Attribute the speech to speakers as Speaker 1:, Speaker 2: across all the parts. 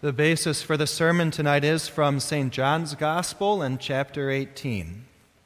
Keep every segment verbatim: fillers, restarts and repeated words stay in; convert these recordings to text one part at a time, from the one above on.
Speaker 1: The basis for the sermon tonight is from Saint John's Gospel and chapter eighteen.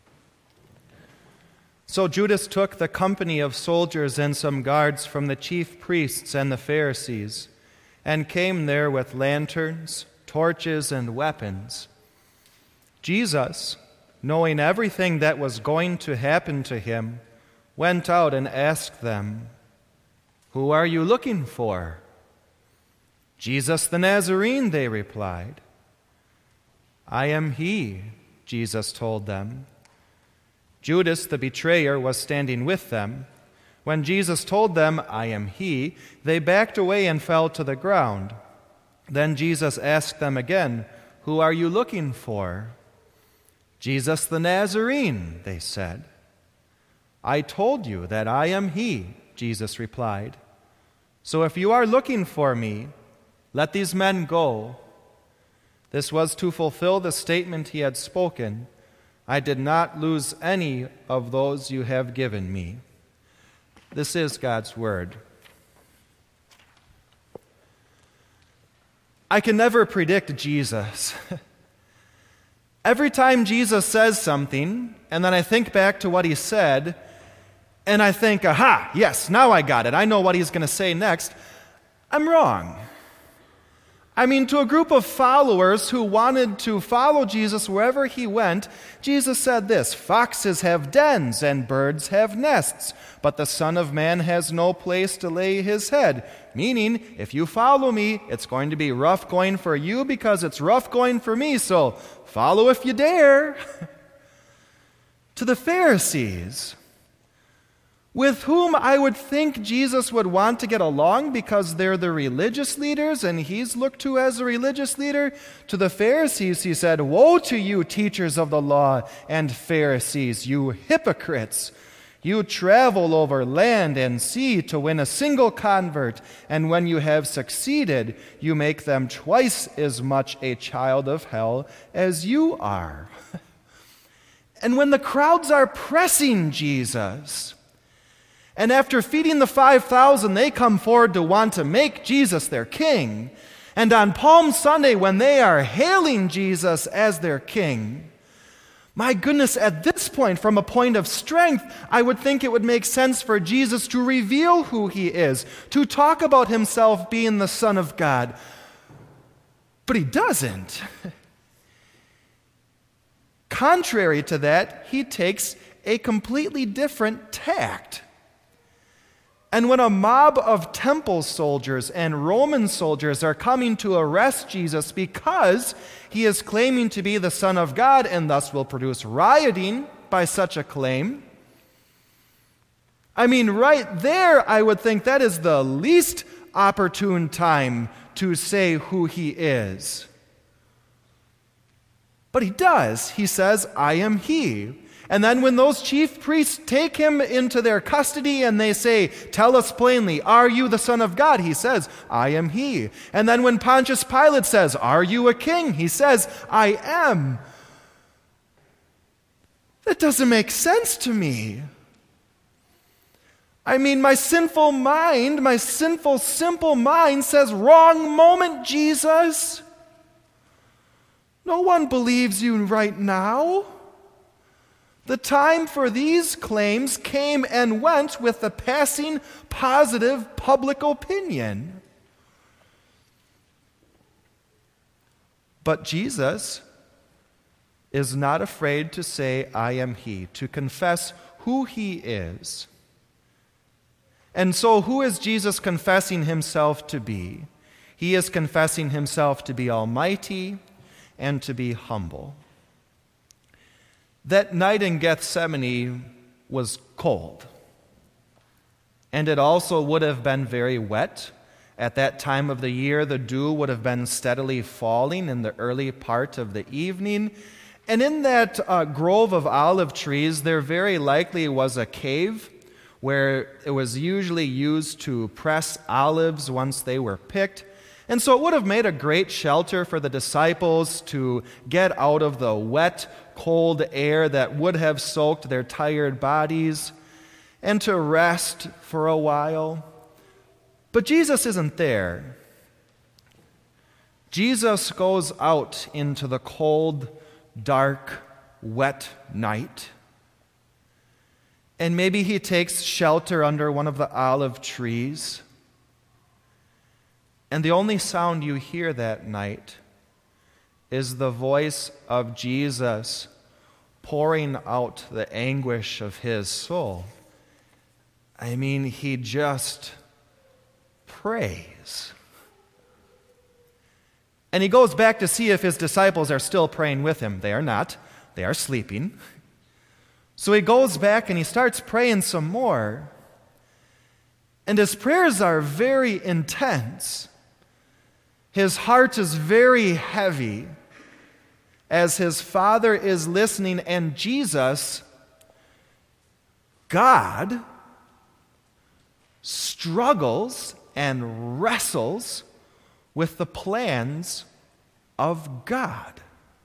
Speaker 1: So Judas took the company of soldiers and some guards from the chief priests and the Pharisees, and came there with lanterns, torches, and weapons. Jesus, knowing everything that was going to happen to him, went out and asked them, "Who are you looking for?" "Jesus the Nazarene," they replied. "I am he," Jesus told them. Judas the betrayer was standing with them. When Jesus told them, "I am he," they backed away and fell to the ground. Then Jesus asked them again, "Who are you looking for?" "Jesus the Nazarene," they said. "I told you that I am he," Jesus replied. "So if you are looking for me, let these men go." This was to fulfill the statement he had spoken, "I did not lose any of those you have given me." This is God's word. I can never predict Jesus. Every time Jesus says something, and then I think back to what he said, and I think, aha, yes, now I got it. I know what he's going to say next. I'm wrong. I mean, to a group of followers who wanted to follow Jesus wherever he went, Jesus said this, "Foxes have dens and birds have nests, but the Son of Man has no place to lay his head." Meaning, if you follow me, it's going to be rough going for you because it's rough going for me, so follow if you dare. To the Pharisees, with whom I would think Jesus would want to get along because they're the religious leaders and he's looked to as a religious leader. To the Pharisees, he said, "Woe to you, teachers of the law and Pharisees, you hypocrites! You travel over land and sea to win a single convert, and when you have succeeded, you make them twice as much a child of hell as you are." And when the crowds are pressing Jesus, and after feeding the five thousand, they come forward to want to make Jesus their king. And on Palm Sunday, when they are hailing Jesus as their king, my goodness, at this point, from a point of strength, I would think it would make sense for Jesus to reveal who he is, to talk about himself being the Son of God. But he doesn't. Contrary to that, he takes a completely different tact. And when a mob of temple soldiers and Roman soldiers are coming to arrest Jesus because he is claiming to be the Son of God and thus will produce rioting by such a claim, I mean, right there, I would think that is the least opportune time to say who he is. But he does. He says, "I am he." And then when those chief priests take him into their custody and they say, "Tell us plainly, are you the Son of God?" he says, "I am he." And then when Pontius Pilate says, "Are you a king?" he says, "I am." That doesn't make sense to me. I mean, my sinful mind, my sinful, simple mind says, "Wrong moment, Jesus. No one believes you right now." The time for these claims came and went with the passing positive public opinion. But Jesus is not afraid to say, "I am he," to confess who he is. And so who is Jesus confessing himself to be? He is confessing himself to be almighty and to be humble. That night in Gethsemane was cold, and it also would have been very wet. At that time of the year, the dew would have been steadily falling in the early part of the evening. And in that uh, grove of olive trees, there very likely was a cave where it was usually used to press olives once they were picked. And so it would have made a great shelter for the disciples to get out of the wet, cold air that would have soaked their tired bodies and to rest for a while. But Jesus isn't there. Jesus goes out into the cold, dark, wet night. And maybe he takes shelter under one of the olive trees. And the only sound you hear that night is the voice of Jesus pouring out the anguish of his soul. I mean, he just prays. And he goes back to see if his disciples are still praying with him. They are not. They are sleeping. So he goes back and he starts praying some more. And his prayers are very intense. His heart is very heavy as his Father is listening, and Jesus, God, struggles and wrestles with the plans of God.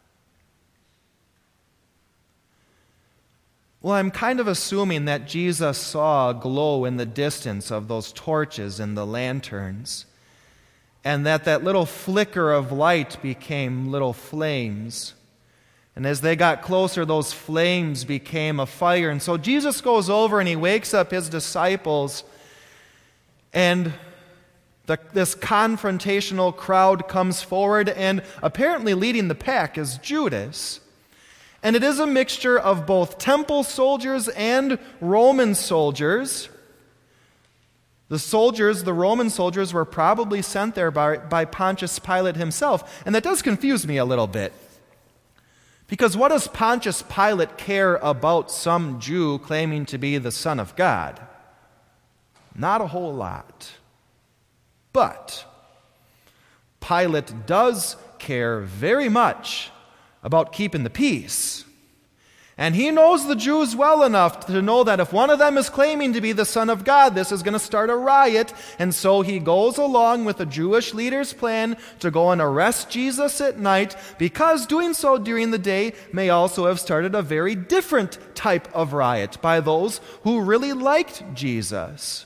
Speaker 1: Well, I'm kind of assuming that Jesus saw a glow in the distance of those torches and the lanterns, and that that little flicker of light became little flames. And as they got closer, those flames became a fire. And so Jesus goes over and he wakes up his disciples, and the, this confrontational crowd comes forward, and apparently leading the pack is Judas. And it is a mixture of both temple soldiers and Roman soldiers. The soldiers, the Roman soldiers, were probably sent there by, by Pontius Pilate himself. And that does confuse me a little bit. Because what does Pontius Pilate care about some Jew claiming to be the Son of God? Not a whole lot. But Pilate does care very much about keeping the peace. And he knows the Jews well enough to know that if one of them is claiming to be the Son of God, this is going to start a riot. And so he goes along with the Jewish leader's plan to go and arrest Jesus at night, because doing so during the day may also have started a very different type of riot by those who really liked Jesus.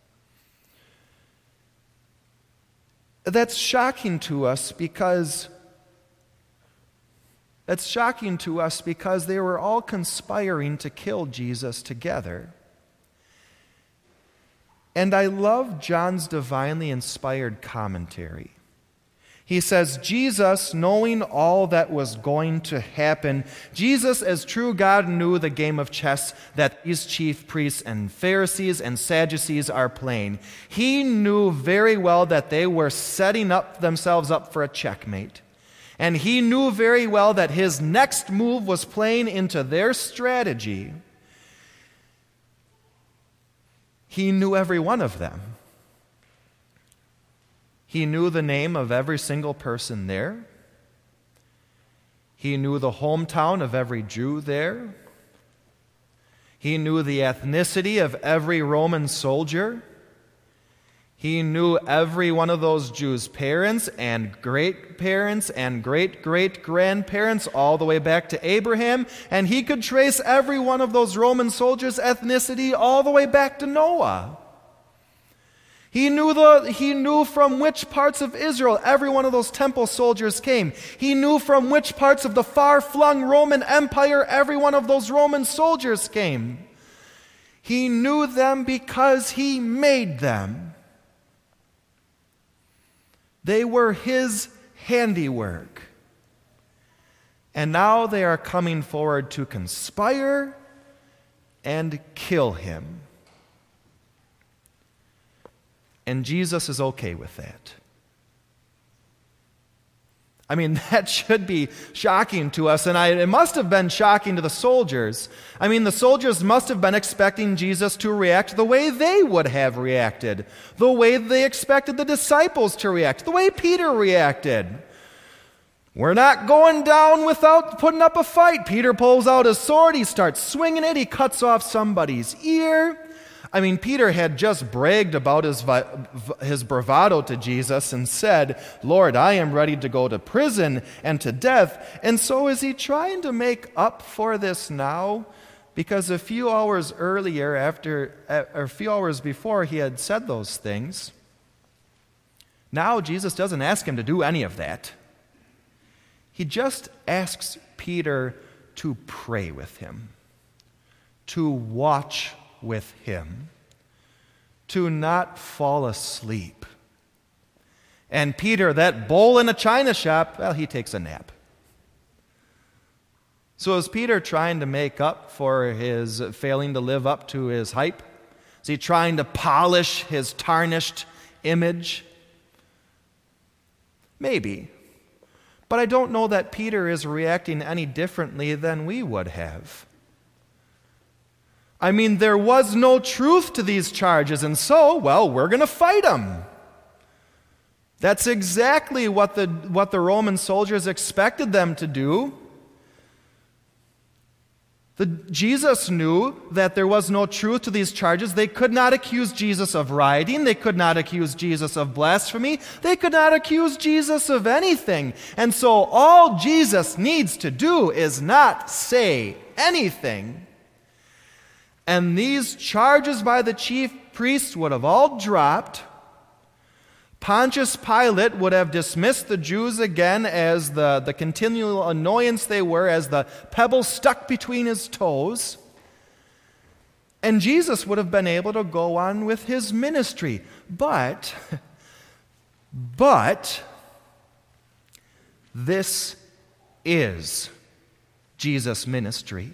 Speaker 1: That's shocking to us because That's shocking to us because they were all conspiring to kill Jesus together. And I love John's divinely inspired commentary. He says, Jesus, knowing all that was going to happen, Jesus, as true God, knew the game of chess that these chief priests and Pharisees and Sadducees are playing. He knew very well that they were setting up themselves up for a checkmate. And he knew very well that his next move was playing into their strategy. He knew every one of them. He knew the name of every single person there. He knew the hometown of every Jew there. He knew the ethnicity of every Roman soldier. He knew every one of those Jews' parents and great-parents and great-great-grandparents all the way back to Abraham, and he could trace every one of those Roman soldiers' ethnicity all the way back to Noah. He knew, the, he knew from which parts of Israel every one of those temple soldiers came. He knew from which parts of the far-flung Roman Empire every one of those Roman soldiers came. He knew them because he made them. They were his handiwork. And now they are coming forward to conspire and kill him. And Jesus is okay with that. I mean, that should be shocking to us, and I, it must have been shocking to the soldiers. I mean, the soldiers must have been expecting Jesus to react the way they would have reacted, the way they expected the disciples to react, the way Peter reacted. We're not going down without putting up a fight. Peter pulls out his sword, he starts swinging it, he cuts off somebody's ear. I mean, Peter had just bragged about his, his bravado to Jesus and said, Lord, I am ready to go to prison and to death. And so is he trying to make up for this now? Because a few hours earlier, after, or a few hours before he had said those things, Now Jesus doesn't ask him to do any of that. He just asks Peter to pray with him, to watch with him, to not fall asleep. And Peter, that bull in a china shop, well, he takes a nap. So is Peter trying to make up for his failing to live up to his hype? Is he trying to polish his tarnished image? Maybe. But I don't know that Peter is reacting any differently than we would have. I mean, there was no truth to these charges, and so, well, we're going to fight them. That's exactly what the, what the Roman soldiers expected them to do. The, Jesus knew that there was no truth to these charges. They could not accuse Jesus of rioting. They could not accuse Jesus of blasphemy. They could not accuse Jesus of anything. And so all Jesus needs to do is not say anything. And these charges by the chief priests would have all dropped. Pontius Pilate would have dismissed the Jews again as the, the continual annoyance they were, as the pebble stuck between his toes. And Jesus would have been able to go on with his ministry. But, but, this is Jesus' ministry.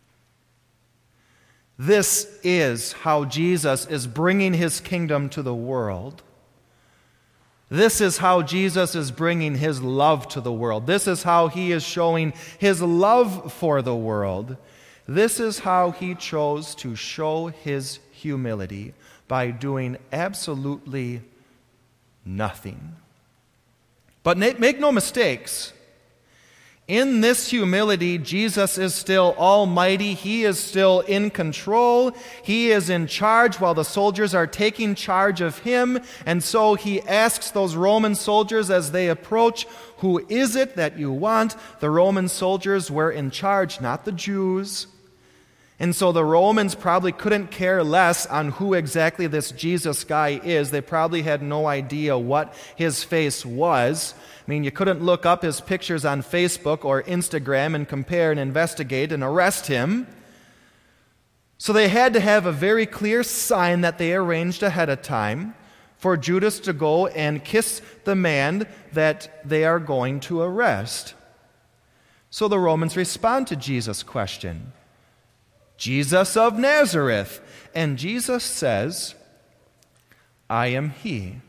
Speaker 1: This is how Jesus is bringing his kingdom to the world. This is how Jesus is bringing his love to the world. This is how he is showing his love for the world. This is how he chose to show his humility, by doing absolutely nothing. But make no mistakes. In this humility, Jesus is still almighty. He is still in control. He is in charge while the soldiers are taking charge of him. And so he asks those Roman soldiers as they approach, "Who is it that you want?" The Roman soldiers were in charge, not the Jews. And so the Romans probably couldn't care less on who exactly this Jesus guy is. They probably had no idea what his face was. I mean, you couldn't look up his pictures on Facebook or Instagram and compare and investigate and arrest him. So they had to have a very clear sign that they arranged ahead of time for Judas to go and kiss the man that they are going to arrest. So the Romans respond to Jesus' question, "Jesus of Nazareth." And Jesus says, "I am he."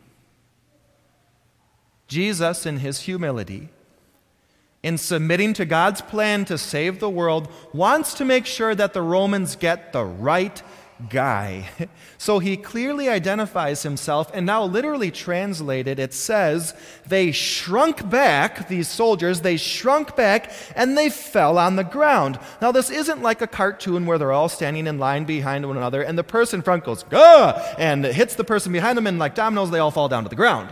Speaker 1: Jesus, in his humility, in submitting to God's plan to save the world, wants to make sure that the Romans get the right guy. So he clearly identifies himself, and now literally translated, it says, they shrunk back, these soldiers, they shrunk back, and they fell on the ground. Now this isn't like a cartoon where they're all standing in line behind one another, and the person in front goes, "Gah!" and hits the person behind them, and like dominoes, they all fall down to the ground.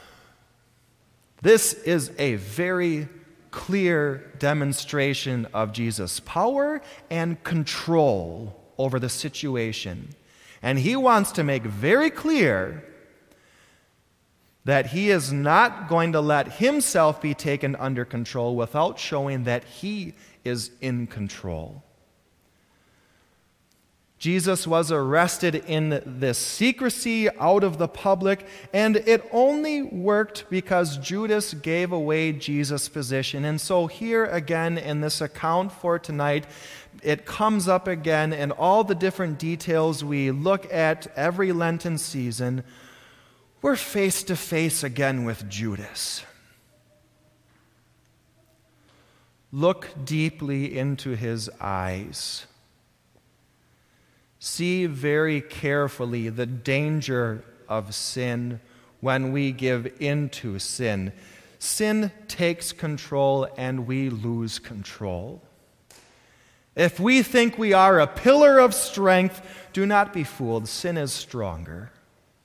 Speaker 1: This is a very clear demonstration of Jesus' power and control over the situation. And he wants to make very clear that he is not going to let himself be taken under control without showing that he is in control. Jesus was arrested in this secrecy, out of the public, and it only worked because Judas gave away Jesus' position. And so here again in this account for tonight, it comes up again in all the different details we look at every Lenten season. We're face to face again with Judas. Look deeply into his eyes. See very carefully the danger of sin when we give in to sin. Sin takes control and we lose control. If we think we are a pillar of strength, do not be fooled. Sin is stronger.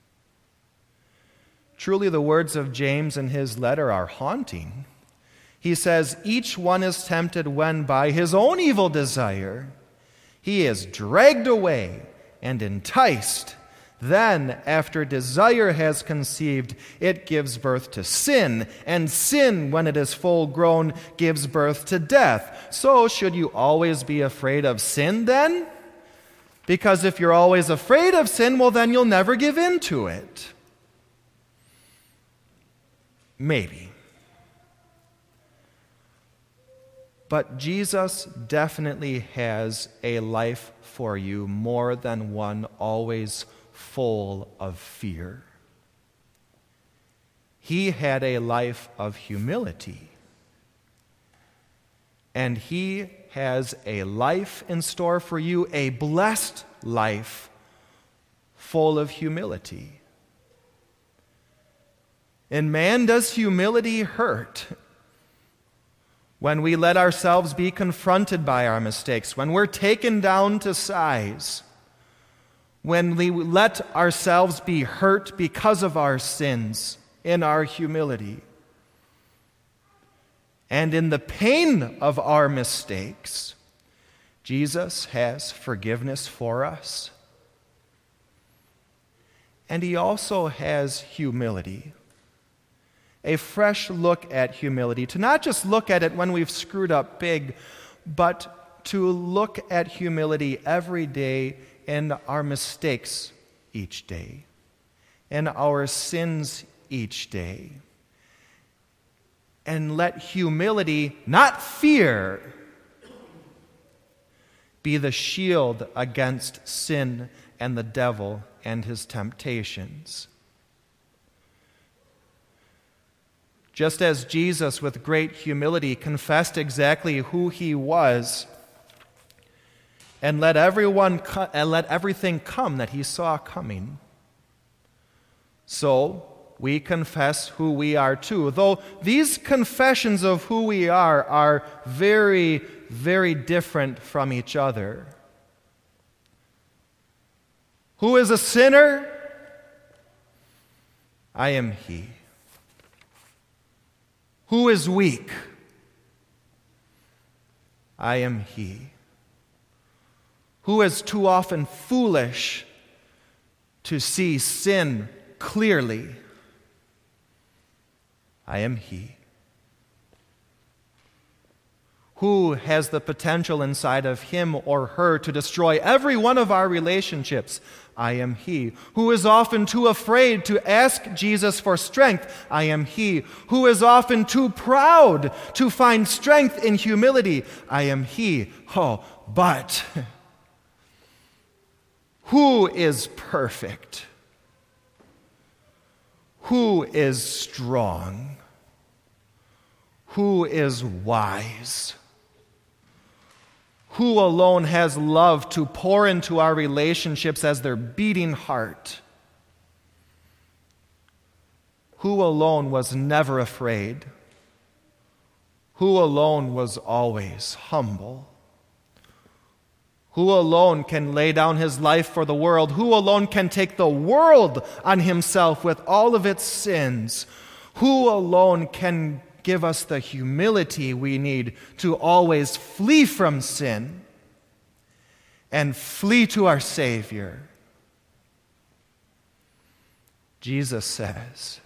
Speaker 1: Truly, the words of James in his letter are haunting. He says, "Each one is tempted when by his own evil desire he is dragged away and enticed. Then, after desire has conceived, it gives birth to sin, and sin, when it is full grown, gives birth to death. So, should you always be afraid of sin then? Because if you're always afraid of sin, well, then you'll never give in to it. Maybe. But Jesus definitely has a life for you, more than one always full of fear. He had a life of humility. And he has a life in store for you, a blessed life full of humility. And man, does humility hurt? When we let ourselves be confronted by our mistakes, when we're taken down to size, when we let ourselves be hurt because of our sins in our humility. And in the pain of our mistakes, Jesus has forgiveness for us. And he also has humility. A fresh look at humility, to not just look at it when we've screwed up big, but to look at humility every day in our mistakes each day, in our sins each day. And let humility, not fear, be the shield against sin and the devil and his temptations. Just as Jesus, with great humility, confessed exactly who he was and let everyone co- and let everything come that he saw coming, so we confess who we are too. Though these confessions of who we are are very, very different from each other. Who is a sinner? I am he. Who is weak? I am he. Who is too often foolish to see sin clearly? I am he. Who has the potential inside of him or her to destroy every one of our relationships? I am he. Who is often too afraid to ask Jesus for strength? I am he. Who is often too proud to find strength in humility? I am he. Oh, but who is perfect? Who is strong? Who is wise? Who alone has love to pour into our relationships as their beating heart? Who alone was never afraid? Who alone was always humble? Who alone can lay down his life for the world? Who alone can take the world on himself with all of its sins? Who alone can give us the humility we need to always flee from sin and flee to our Savior? Jesus says,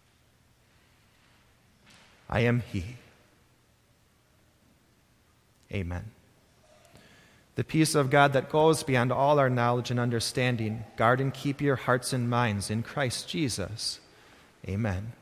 Speaker 1: I am he. Amen. The peace of God that goes beyond all our knowledge and understanding, guard and keep your hearts and minds in Christ Jesus. Amen.